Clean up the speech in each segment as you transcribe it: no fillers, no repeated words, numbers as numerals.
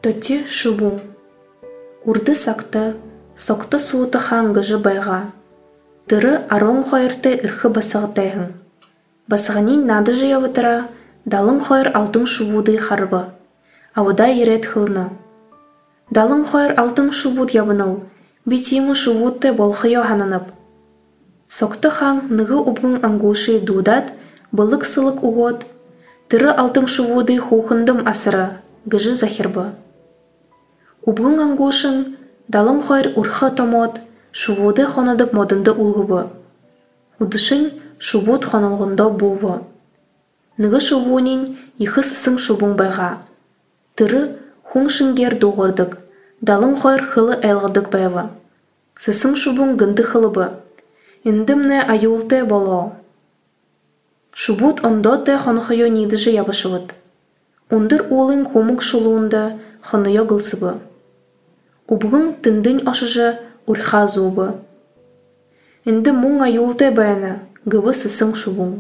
Тоти шубу. Урды сақты, соқты суыты хаңгыжы байға. Тыры арон қойырты үрхі басығытайғын. Басығанин нады жиявытыра, далың қойыр алтын шубуды харбы. Авыда ерет хылны. Далың қойыр алтын шубуд ябыныл, битиму шубудты болхыйо хананып. Соқты хаң нығы убғын ангуши дудат, былық сылық угод, тыры алтын шубуды хухындым асыры, гыжы захирбы. Убғын ангушын, далың қойыр урхы томот, шубуды хонадық модынды улғыбы. Удышын шубуд хонылғындо бувы. Нығы шубунин ихы сысың шубун байға. Тыры хуң шынгер дуғырдық, далың қойыр хылы әлғыдық байва. Сысың шубун гынды хылыбы. Индімне аюлте боло. Шубуд ондо те хонхойо нидыжы ябышывыд. Ундыр улың хумук шулуында хонойо гылсыбы. Убғын тындын ошыжы урха зубы. Инді мұң аюлте бәйіні, гывы сысың шубун.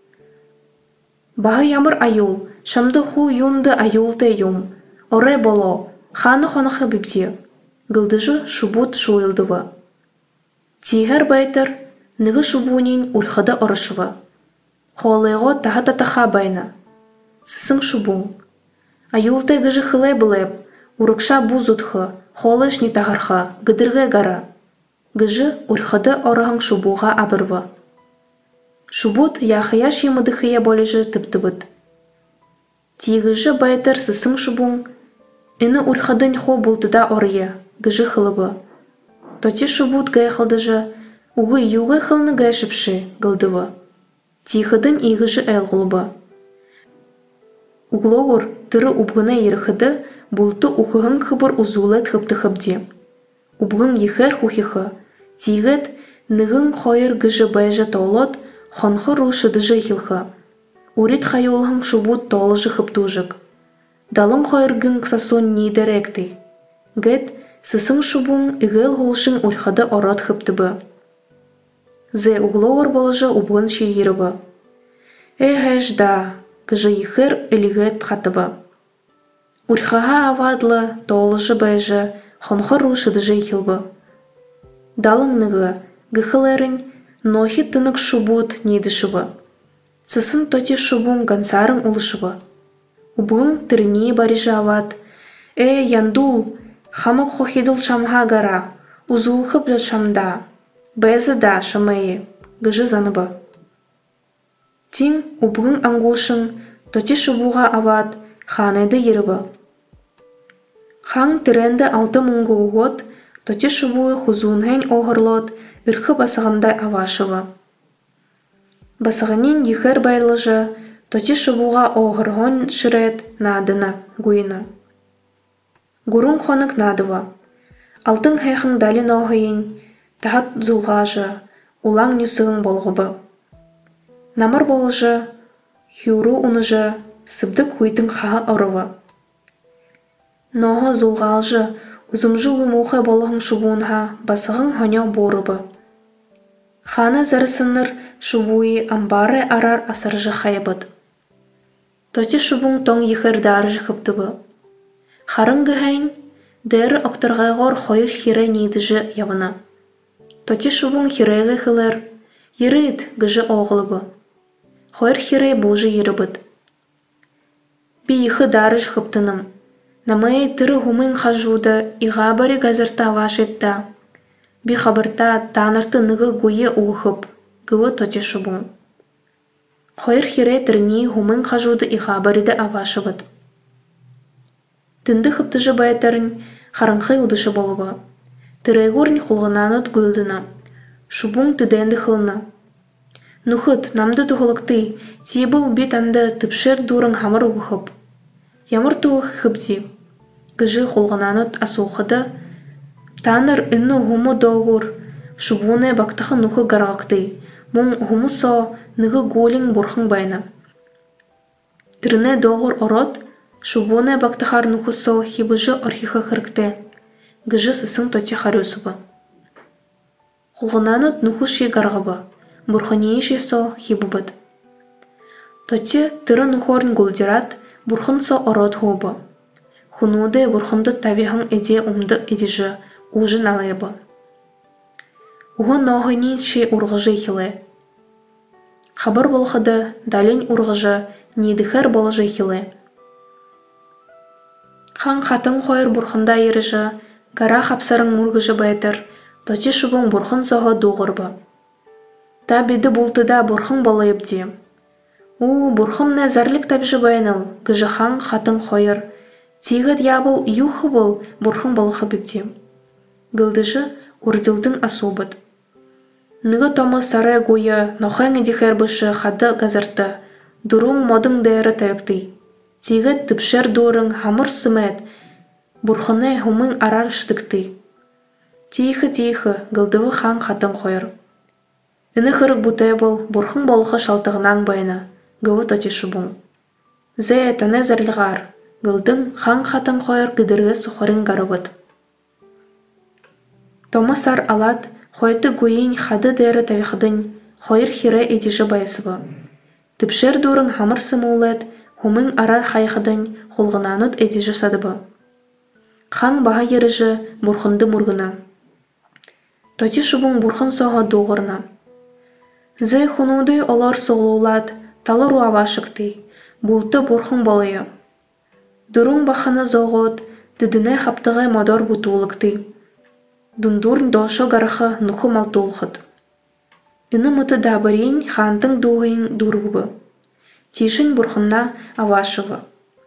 Бағы ямыр аюл, шамды ху юнды аюлте юм. Оре боло, ханы хонахы бипси. Гылдыжы шубуд шуылдыбы. Тигер байтыр, нығы шубунин урхады орышывы. Холыйго таха-татаха байна. Сысың шубун. Аюлте гыжы хылай былайып, урықша бузутхы, холыш не тағырхы, гыдырғы гара. Гыжы урхады орығың шубуға абырвы. Шубут яхыя шимыдыхыя болежы тып-тыбыд. Тигыжы байтыр сысың шубун, іні урхадын хо бұлтыда орые, гыжы хылыбы. Тоти шубут гай хылдыжы, уғы юғы хылны гай шыпшы, гылдывы. Тихыдын игыжы әлғылбы. Углоғыр тыры убғына еріхыды, бұлты уқығын қыбыр узулет хыпты-хыпде. Убғын ехер хухихы, тигет нығын қойыр гыжы байжы толот, хонхы рушыдыжы хилхы. Урит хайолғын шубут толыжы хыптужык. Далым қойыр гын ксасон нидеректі. Гет сысың шубун игел ғолшын урхады орот хыптыбы. Зе углоғыр болыжы убғын шиирыбы. Жда, гыжы ехер элигет хатыбы. Урхаға авадлы толыжы байжы, хонхы рушыдыжы хилбы. Далың нығы, гыхыларын, нохи тынық шубут нидышыбы. Сысын тоти шубун гансарым улышыбы. Убғын тіріне барижы авад. Яндул, хамық хохидыл шамға гара, узулхып жа шамда. Бәзі да шамайы, гыжы заныбы. Тин убғын ангушын, тоти шубуға авад, ханайды ерібі. Хаң тіренді алты мұңғы уғот, тоти шубуы хузунхен оғырлот, үрхі басығындай авашывы. Басығынен ехер байлыжы, тоти шубуға оғырғын шырет надына, гуйына. Гурун хонық надывы. Алтын хайхын далин оғыйын, тахат зулғажы, улаң нүсігін болғыбы. Намыр болыжы, хюру уныжы, сыбдық хуйтын хаға орывы. Ноғы зулғалжы, ұзымжы ұмуқы болығын шубуынға басығын хонё борыбы. Ханы зарысыныр шубуи амбары арар асыржы хайбыд. Тоти шубун тоң ехер даржы хыптыбы. Харын гыхайн, дәрі оқтырғайғор хойыр хире нейдіжі явына. Тоти шубун хиреге хылар, ерит гыжы оғылыбы. Хойыр хире бужы ерібід. Би ехы дарыж хыптыным. Намай тыры хумын хажуды, иға бари газырта вашетта. Би хабырта танырты нығы гуе уғып, гывы тоти шубун. Хойыр хире тырни хумын хажуды иға бариды авашыбыд. Тынды хыптыжы байтарын харынхай удышы болыбы. Тырайгурн хулғынанут гүлдіна. Шубун тыденді хылна. Нухыт намды тухылықты, тибыл бит анды тыпшыр дурың хамыр уғып. Ямыр туғы хыпди. Гыжы хулғынанут асуқыды. Таныр инны хумы доғыр. Шубуны бақтықы нухы гарғақты. Мұң хумы со нығы голин бұрхын байна. Тырыны доғыр орот. Шубуны бақтықар нухы со хибыжы орхиқы қырқты. Гыжы сысың тоти харюсыбы. Хулғынанут нухы ши гарғыбы. Бурханейші со хибыбыд. Тоти тыры нухорн гулдират, бурхан со орот хубы. хунуде бурхынды табиһың эде умды эдижі, ужын алайбы. Уғы ноғынин ши урғыжы хилы. Хабар болхыды, далин урғыжы, нидіхер болжы хилы. Хан хатын қойыр бурхында еріжі, гара хапсарың мұргыжы бәйтір, тоти шубың бурхын соғы дуғырбы. Та беді бұлтыда бурхын болайып де. Бурхым нәзәрлік табжы байыныл, гыжы хан хатын қойыр. Тигіт ябыл юхы бол бурхын болхы біпте. Гылдыжы урдылдың асубыд. Ныгы томы сары гойы, нохаң едихер бұшы хады газырты, дұрың модың дәрі тәвікті. Тигіт тіпшер дұрың хамыр сымет, бурхыны хумың арар шыдыкты. Тихы, гылдывы хан хатын қойыр. Іні қырық бұтай бол, бурхын болхы шалтығынан байына, гывы тоти шубың. Зәй тәне зәрліғар, гылдың хан хатын қойыр гыдырғы сұхырын гарыбыд. Тома сар алат, хойты гуйын хады дәрі тәвіқдың, хойыр хире едежі байысыбы. Тіпшер дұрың хамыр сымулет, хумың арар хайқыдың, холғынанут едежі садыбы. Хан баға еріжі бурхынды мұргына. Тоти шубың бурхын соға доғырна. Зәй хунуды олар соғылулат, талы руава шықты, бұлты бурхын болайы. Дұрың бақаны зоғыт, дідіне хаптығы мадор бұтулықты. Дундурн дошо гарахы нуху малтулхыд. Іні мұты дабырин хантың дуғын дұрғыбы. Тишін бурхынна авашывы.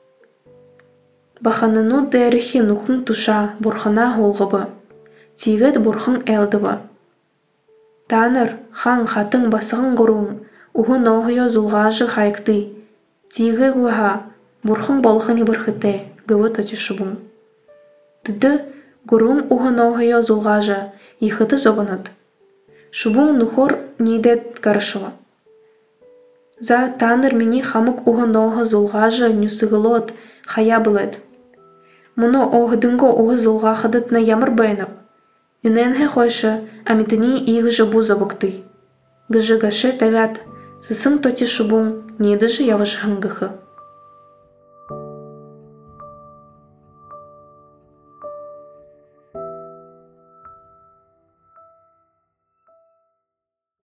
Бақаныну дәріхи нухын туша бурхына холғыбы. Тигет бурхын әлдібі. Таныр хан хатын басығын ғыруң, ұғы ноғыё зулғажы хайкты. Тигі ғуға бурхын болғын ебірхіте гывы тоти шубың. Дыды ғыруң ұғы ноғыё зулғажы ехыты зоғынат. Шубың нухор нейдет гарышыва. За таныр мені хамык ұғы ноғы зулғажы нүсігілот хая білет. Мұны оғыдыңғы ұғы зулғақыдытна ямыр байынып. Иненхе хойшы амитini игыжы буза быкты. Гыжы гаше тавят, сысың тоти шубун, недыжы явыш хангыхы.